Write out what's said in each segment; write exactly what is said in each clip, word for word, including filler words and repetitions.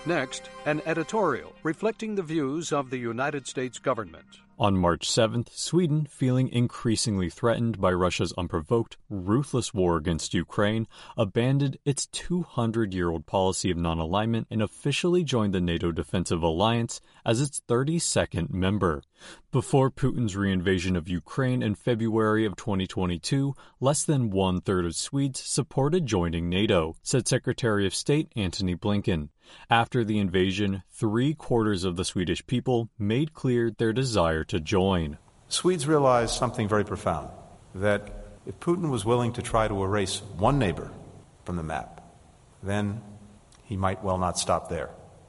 Next, an editorial reflecting the views of the United States government. On March seventh, Sweden, feeling increasingly threatened by Russia's unprovoked, ruthless war against Ukraine, abandoned its two hundred year old policy of non-alignment and officially joined the NATO Defensive Alliance as its thirty-second member. Before Putin's reinvasion of Ukraine in February of twenty twenty-two, less than one-third of Swedes supported joining NATO, said Secretary of State Antony Blinken. After the invasion, three-quarters of the Swedish people made clear their desire to join. Swedes realized something very profound, that if Putin was willing to try to erase one neighbor from the map, then he might well not stop there.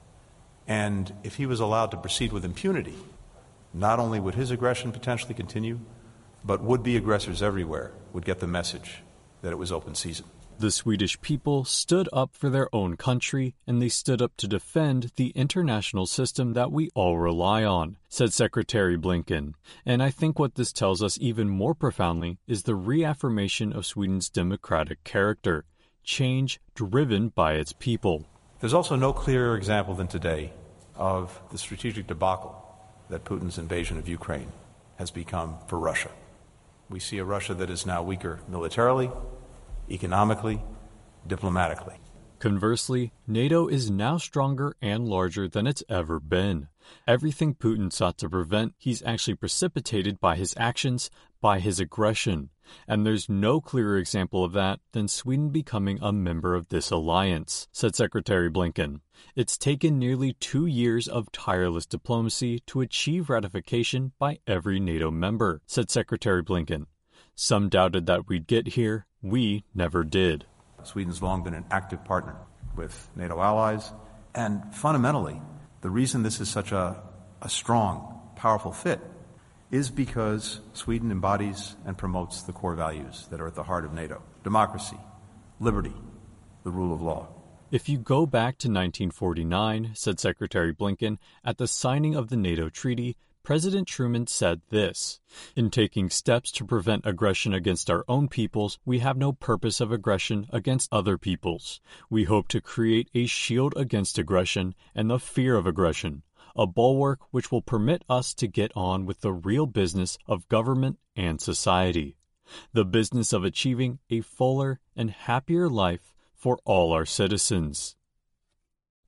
And if he was allowed to proceed with impunity, not only would his aggression potentially continue, but would-be aggressors everywhere would get the message that it was open season. The Swedish people stood up for their own country, and they stood up to defend the international system that we all rely on, said Secretary Blinken. And I think what this tells us even more profoundly is the reaffirmation of Sweden's democratic character, change driven by its people. There's also no clearer example than today of the strategic debacle that Putin's invasion of Ukraine has become for Russia. We see a Russia that is now weaker militarily, economically, diplomatically. Conversely, NATO is now stronger and larger than it's ever been. Everything Putin sought to prevent, he's actually precipitated by his actions, by his aggression. And there's no clearer example of that than Sweden becoming a member of this alliance, said Secretary Blinken. It's taken nearly two years of tireless diplomacy to achieve ratification by every NATO member, said Secretary Blinken. Some doubted that we'd get here. We never did. Sweden's long been an active partner with NATO allies, and fundamentally, the reason this is such a, a strong, powerful fit is because Sweden embodies and promotes the core values that are at the heart of NATO: democracy, liberty, the rule of law. If you go back to nineteen forty-nine, said Secretary Blinken, at the signing of the NATO treaty, President Truman said this: "In taking steps to prevent aggression against our own peoples, we have no purpose of aggression against other peoples. We hope to create a shield against aggression and the fear of aggression, a bulwark which will permit us to get on with the real business of government and society, the business of achieving a fuller and happier life for all our citizens."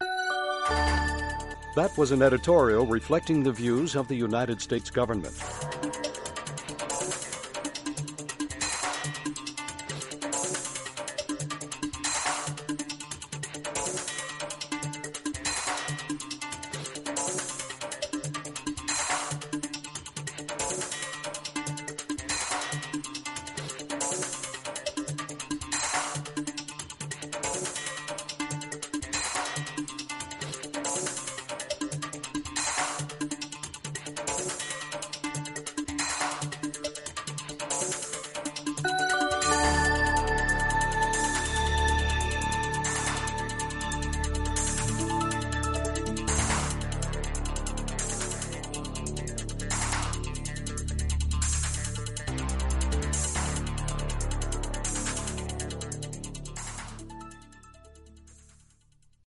That was an editorial reflecting the views of the United States government.